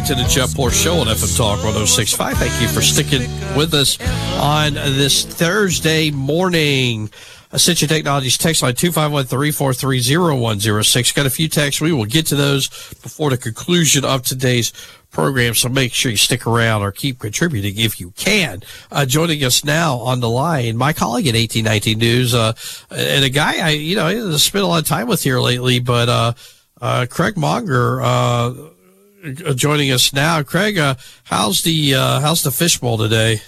back to the Jeff Poor Show on FM Talk 106.5. Thank you for sticking with us on this Thursday morning. Ascension Technologies text line 251-343-0106. Got a few texts. We will get to those before the conclusion of today's program, so make sure you stick around or keep contributing if you can. Joining us now on the line, my colleague at 1819 News, and a guy I spent a lot of time with here lately, but Craig Monger joining us now. Craig, how's the fishbowl today?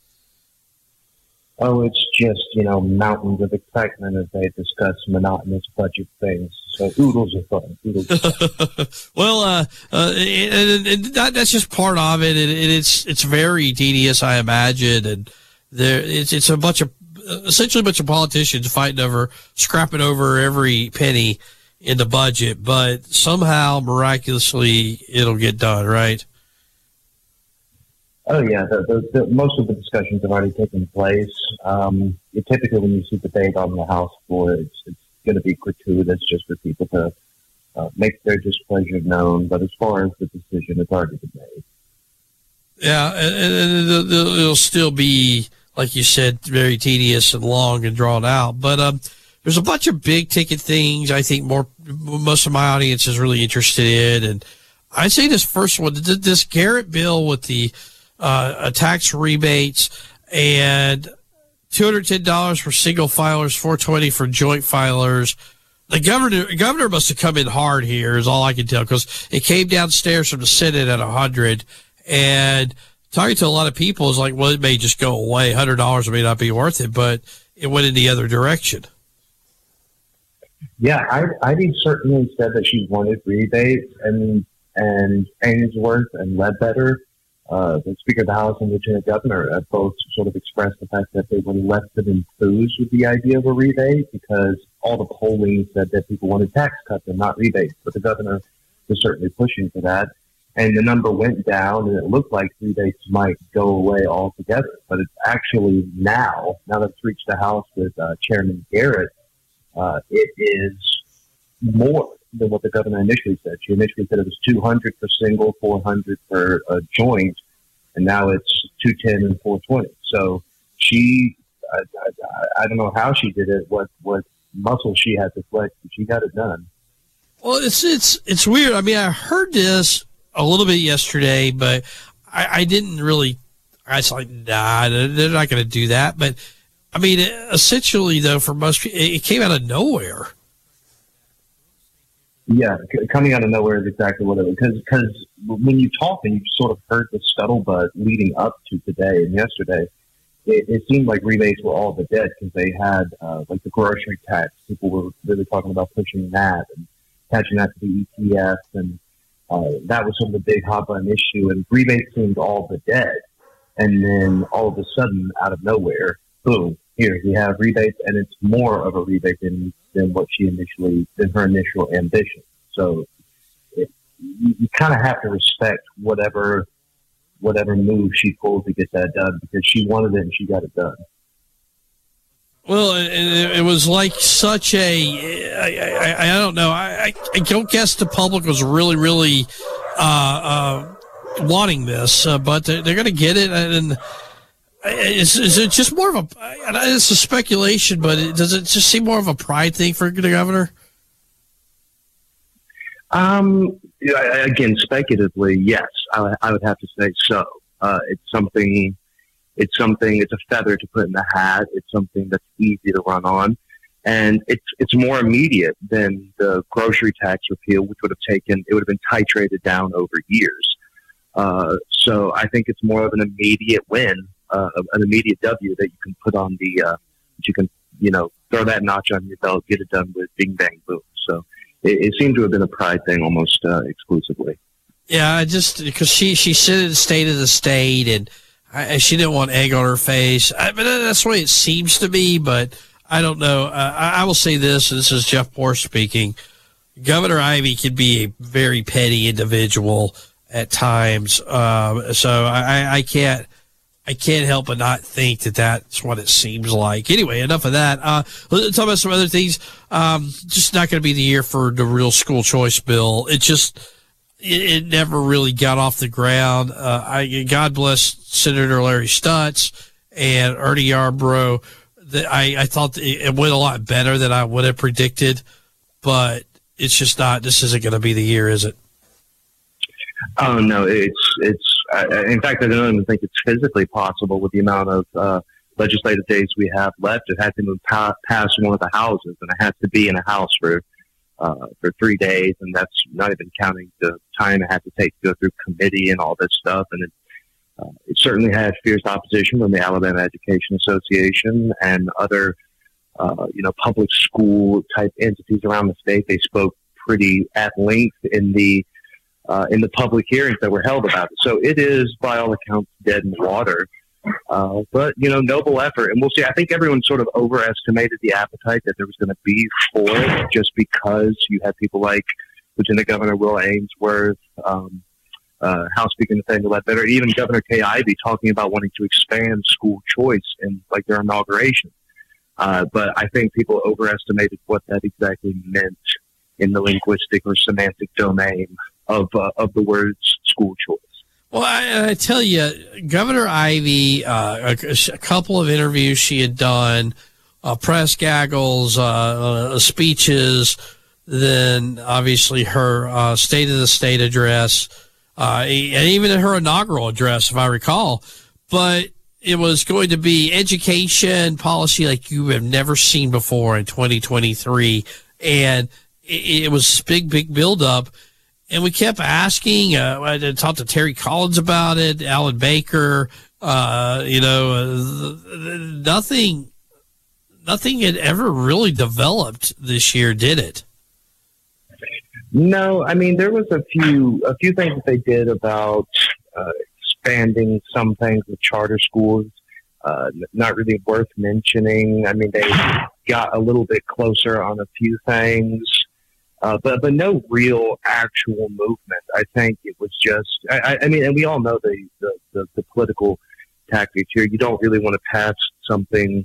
Oh, it's just, mountains of excitement as they discuss monotonous budget things. So oodles are fun. Well, and that's just part of it. And it's very tedious, I imagine. And it's essentially a bunch of politicians scrapping over every penny in the budget, but somehow miraculously it'll get done, right? Oh yeah, the most of the discussions have already taken place. Typically, when you see debate on the House floor, it's going to be gratuitous just for people to make their displeasure known. But as far as the decision, it's already been made. Yeah, and it'll still be, like you said, very tedious and long and drawn out. But there's a bunch of big ticket things I think most of my audience is really interested in, and I'd say this first one, this Garrett bill with the tax rebates and $210 for single filers, $420 for joint filers. The governor must have come in hard here, is all I can tell, because it came downstairs from the Senate at 100, and talking to a lot of people is like, well, it may just go away. $100 may not be worth it, but it went in the other direction. Yeah, Ivy certainly said that she wanted rebates, and Ainsworth and Ledbetter, the Speaker of the House and Lieutenant Governor, both sort of expressed the fact that they were less than enthused with the idea of a rebate, because all the polling said that people wanted tax cuts and not rebates. But the governor was certainly pushing for that. And the number went down, and it looked like rebates might go away altogether. But it's actually now that it's reached the House with Chairman Garrett, it is more than what the governor initially said. She initially said it was $200 for single, $400 for a joint, and now it's $210 and $420. So she, I don't know how she did it, what muscle she had to flex, but she got it done. Well, it's weird. I mean, I heard this a little bit yesterday, but I didn't really. I was like, nah, they're not going to do that. But I mean, essentially, though, for most people, it came out of nowhere. Yeah, coming out of nowhere is exactly what it was. Because when you talk and you sort of heard the scuttlebutt leading up to today and yesterday, it seemed like rebates were all but dead, because they had like the grocery tax. People were really talking about pushing that and attaching that to the ETF, and that was sort of a big hot button issue. And rebates seemed all but dead. And then all of a sudden, out of nowhere, boom, here we have rebates, and it's more of a rebate than her initial ambition. So you kind of have to respect whatever move she pulled to get that done, because she wanted it and she got it done. Well, it was like such I don't know. I don't guess the public was really, really wanting this, but they're going to get it. And is it just more of a, it's a speculation, but does it just seem more of a pride thing for the governor? Again, speculatively, yes, I would have to say so. It's a feather to put in the hat. It's something that's easy to run on. And it's more immediate than the grocery tax repeal, which would have been titrated down over years. So I think it's more of an immediate win, an immediate W that you can put on throw that notch on your belt, get it done with bing, bang, boom. So it seemed to have been a pride thing almost exclusively. Yeah, because she said it State of the State, and she didn't want egg on her face. But that's the way it seems to be, but I don't know. I will say this, and this is Jeff Poor speaking. Governor Ivey can be a very petty individual at times. So I can't help but not think that that's what it seems like. Anyway, enough of that. Let's talk about some other things. Just not going to be the year for the real school choice bill. It just, it never really got off the ground. God bless Senator Larry Stutz and Ernie Yarbrough. I thought it went a lot better than I would have predicted, but it's just not. This isn't going to be the year, is it? Oh no, it's. In fact, I don't even think it's physically possible with the amount of legislative days we have left. It has to move past one of the houses, and it has to be in a house for 3 days, and that's not even counting the time it had to take to go through committee and all this stuff. And it certainly had fierce opposition from the Alabama Education Association and other, public school type entities around the state. They spoke pretty at length in the public hearings that were held about it. So it is, by all accounts, dead in the water. But, noble effort. And we'll see. I think everyone sort of overestimated the appetite that there was going to be for it, just because you had people like Lieutenant Governor Will Ainsworth, House Speaker Nathaniel Ledbetter, even Governor Kay Ivey talking about wanting to expand school choice in their inauguration. But I think people overestimated what that exactly meant in the linguistic or semantic domain of the words school choice. Well, I tell you, Governor Ivey, a couple of interviews she had done, press gaggles, speeches, then obviously her State of the State address, and even her inaugural address, if I recall. But it was going to be education policy like you have never seen before in 2023. And it was this big buildup. And we kept asking, I talked to Terry Collins about it, Alan Baker, nothing had ever really developed this year, did it? No, I mean, there was a few things that they did about expanding some things with charter schools, not really worth mentioning. I mean, they got a little bit closer on a few things. But no real actual movement. I think it was just, I mean, and we all know the political tactics here. You don't really want to pass something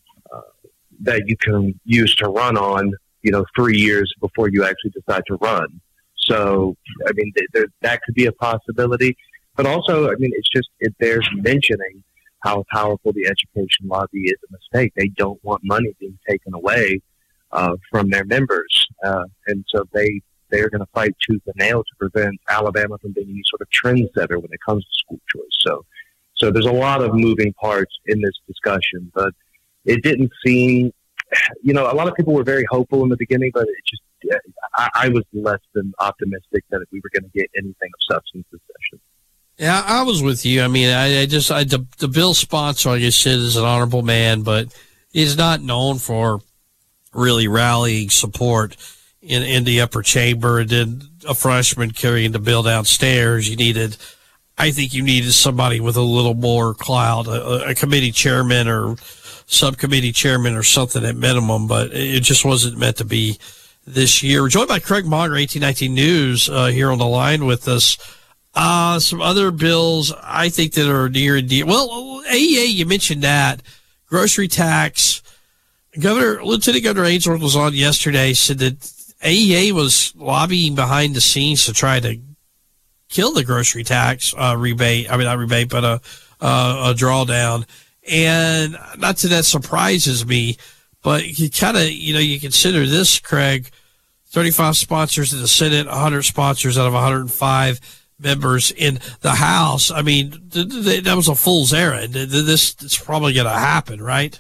that you can use to run on, 3 years before you actually decide to run. So, I mean, that could be a possibility. But also, I mean, it bears mentioning how powerful the education lobby is in the state. They don't want money being taken away from their members. And so they're going to fight tooth and nail to prevent Alabama from being any sort of trendsetter when it comes to school choice. So there's a lot of moving parts in this discussion, but it didn't seem, a lot of people were very hopeful in the beginning, but it just, I was less than optimistic that we were going to get anything of substance this session. Yeah, I was with you. I mean, the bill sponsor, like I said, is an honorable man, but he's not known for really rallying support in the upper chamber. And then a freshman carrying the bill downstairs, I think you needed somebody with a little more clout, a committee chairman or subcommittee chairman or something at minimum, but it just wasn't meant to be this year. We're joined by Craig Monger, 1819 News, here on the line with us. Some other bills I think that are near and dear. Well, AEA, you mentioned that. Grocery tax. Lieutenant Governor Ainsworth was on yesterday, said that AEA was lobbying behind the scenes to try to kill the grocery tax rebate. I mean, not rebate, but a drawdown. And not that surprises me, but you kind of, you consider this, Craig, 35 sponsors in the Senate, 100 sponsors out of 105 members in the House. I mean, that was a fool's errand. It's probably going to happen, right?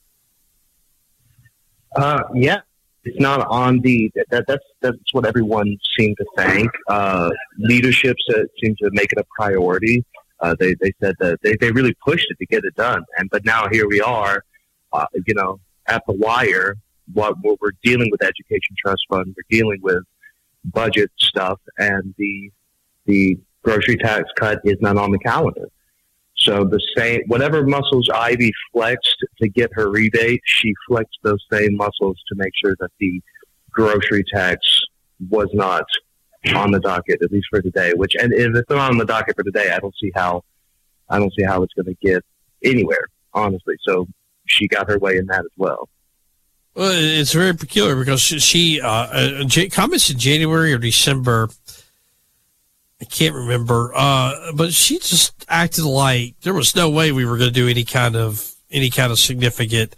Yeah, it's not on that's what everyone seemed to think. Leadership seemed to make it a priority. They said that they really pushed it to get it done. But now here we are, at the wire, we're dealing with Education Trust Fund. We're dealing with budget stuff, and the grocery tax cut is not on the calendar. So whatever muscles Ivy flexed to get her rebate, she flexed those same muscles to make sure that the grocery tax was not on the docket, at least for today. And if it's not on the docket for today, I don't see how it's going to get anywhere, honestly. So she got her way in that as well. Well, it's very peculiar because she comments in January or December I can't remember, but she just acted like there was no way we were going to do any kind of significant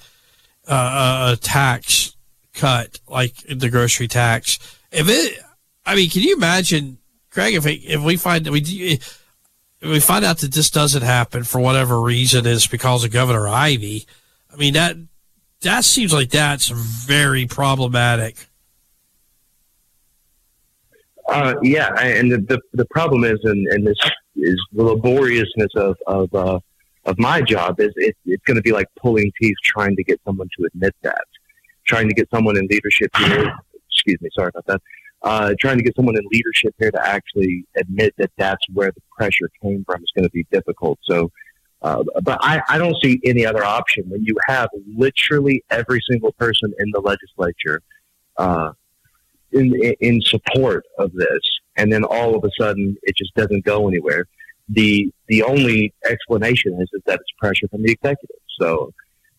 tax cut, like the grocery tax. Can you imagine, Craig, if we find out that this doesn't happen for whatever reason, it's because of Governor Ivey. I mean, that seems like that's very problematic. Yeah, and the problem is, and this is the laboriousness of my job, is it's going to be like pulling teeth trying to get someone to admit that, trying to get someone in leadership here. Excuse me, sorry about that. Trying to get someone in leadership here to actually admit that that's where the pressure came from is going to be difficult. So, but I don't see any other option when you have literally every single person in the legislature in support of this, and then all of a sudden it just doesn't go anywhere. The only explanation is that it's pressure from the executive. So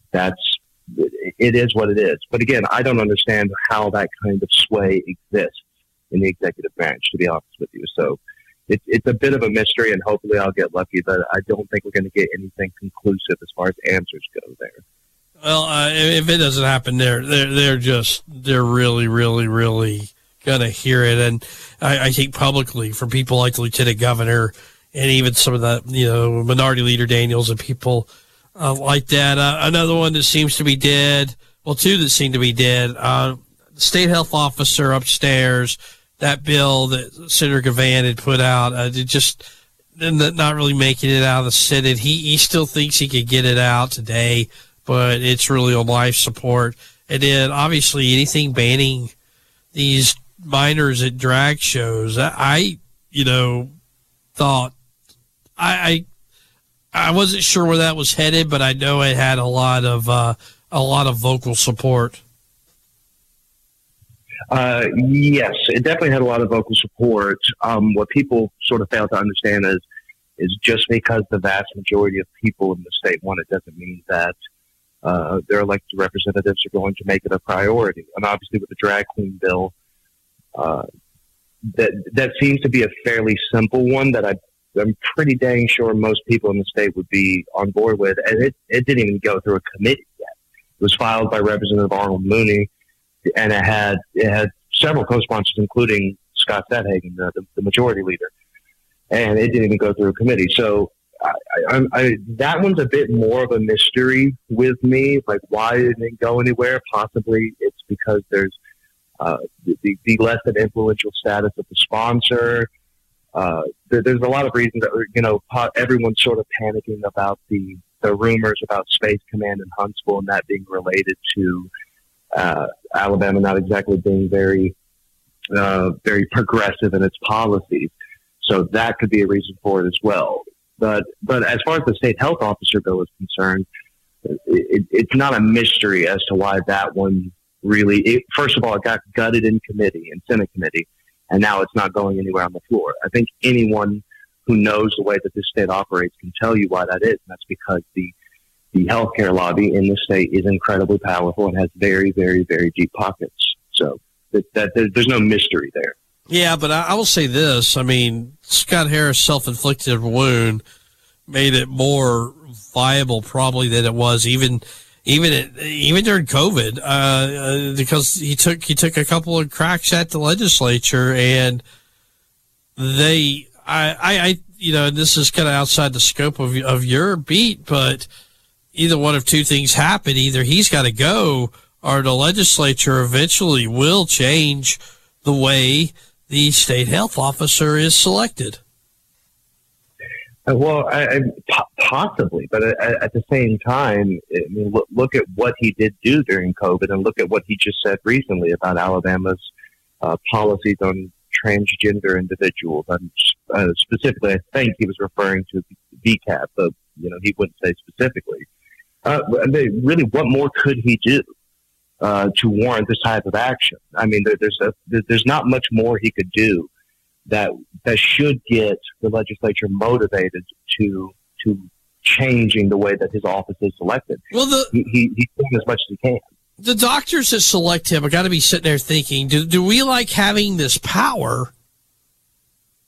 it is what it is. But again, I don't understand how that kind of sway exists in the executive branch, to be honest with you. So it's a bit of a mystery, and hopefully I'll get lucky, but I don't think we're going to get anything conclusive as far as answers go there. Well, if it doesn't happen, they're really, really, really going to hear it. And I think publicly, for people like the lieutenant governor and even some of the, minority leader Daniels and people like that. Another one that seems to be dead. Well, two that seem to be dead. The state health officer upstairs, that bill that Senator Gavan had put out, just not really making it out of the Senate. He still thinks he could get it out today, but it's really on life support. And then obviously anything banning these minors at drag shows. I thought I wasn't sure where that was headed, but I know it had a lot of vocal support. Yes, it definitely had a lot of vocal support. What people sort of fail to understand is just because the vast majority of people in the state want it doesn't mean that their elected representatives are going to make it a priority. And obviously with the drag queen bill, that seems to be a fairly simple one that I'm pretty dang sure most people in the state would be on board with. And it didn't even go through a committee yet. It was filed by Representative Arnold Mooney, and it had several co-sponsors, including Scott Stadhagen, the majority leader. And it didn't even go through a committee. So that one's a bit more of a mystery with me. Like, why didn't it go anywhere? Possibly it's because there's the less than influential status of the sponsor. There's a lot of reasons that, everyone's sort of panicking about the rumors about Space Command in Huntsville and that being related to Alabama not exactly being very progressive in its policies. So that could be a reason for it as well. But as far as the state health officer bill is concerned, it's not a mystery as to why that one really, first of all, it got gutted in Senate committee, and now it's not going anywhere on the floor. I think anyone who knows the way that this state operates can tell you why that is, and that's because the healthcare lobby in the state is incredibly powerful and has very, very, very deep pockets. So there's no mystery there. Yeah, but I will say this. I mean, Scott Harris' self-inflicted wound made it more viable probably than it was even during COVID, because he took a couple of cracks at the legislature, and this is kind of outside the scope of your beat, but either one of two things happen. Either he's got to go, or the legislature eventually will change the way the state health officer is selected. Well, possibly, but at the same time, I mean, look at what he did do during COVID, and look at what he just said recently about Alabama's policies on transgender individuals. Specifically, I think he was referring to VCAP, but he wouldn't say specifically. Really, what more could he do to warrant this type of action? I mean, there's not much more he could do that should get the legislature motivated to changing the way that his office is selected. Well, he's doing as much as he can. The doctors that select him have got to be sitting there thinking, do we like having this power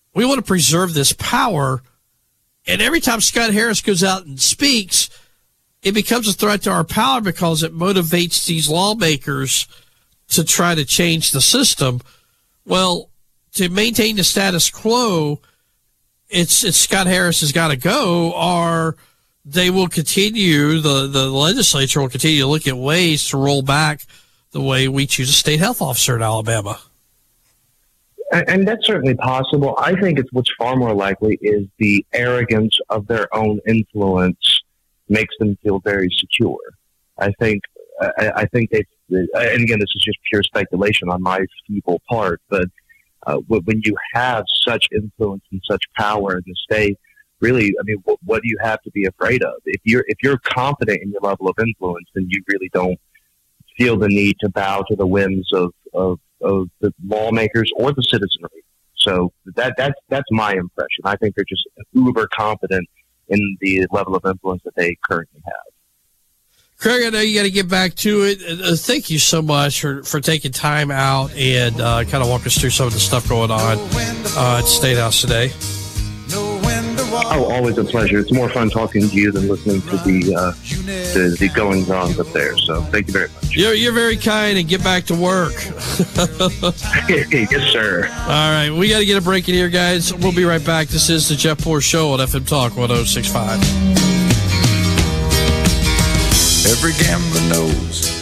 We want to preserve this power. And every time Scott Harris goes out and speaks, it becomes a threat to our power because it motivates these lawmakers to try to change the system. Well, to maintain the status quo, it's Scott Harris has got to go, or they will continue, the legislature will continue to look at ways to roll back the way we choose a state health officer in Alabama. And that's certainly possible. I think what's far more likely is the arrogance of their own influence makes them feel very secure. I think they, and again, this is just pure speculation on my feeble part, but when you have such influence and such power in the state, really, I mean, what do you have to be afraid of? If you're confident in your level of influence, then you really don't feel the need to bow to the whims of the lawmakers or the citizenry. So that's my impression. I think they're just uber confident in the level of influence that they currently have. Craig, I know you got to get back to it. Thank you so much for taking time out and kind of walk us through some of the stuff going on at State House today. Oh, always a pleasure. It's more fun talking to you than listening to the goings-on up there. So thank you very much. You're very kind, and get back to work. Yes, sir. All right, we got to get a break in here, guys. We'll be right back. This is the Jeff Poor Show on FM Talk 106.5. Every gambler knows